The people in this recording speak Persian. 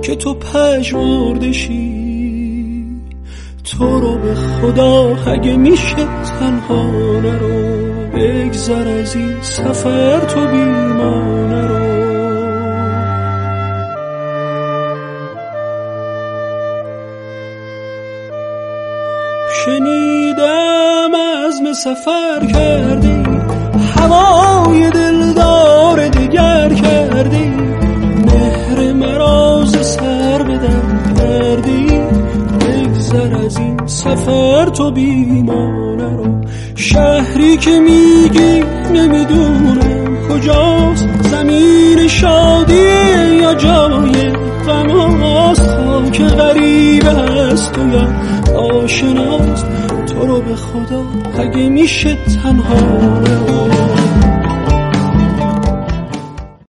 که تو پژمردشی. تو رو به خدا اگه میشه تنها نرو، بگذر از این سفر تو بی ما نرو. شنیدم عزم سفر کردی، هوای دلدار دگر کردی، مهر مراز سر به در کردی. بگذر از این سفر تو بی ما نرو. شهری که میگی نمیدونم کجاست، زمین شادیه یا جای غم هاست. خاک غریب هست تو یا آشناست. تو رو به خدا اگه میشه تنها نرو.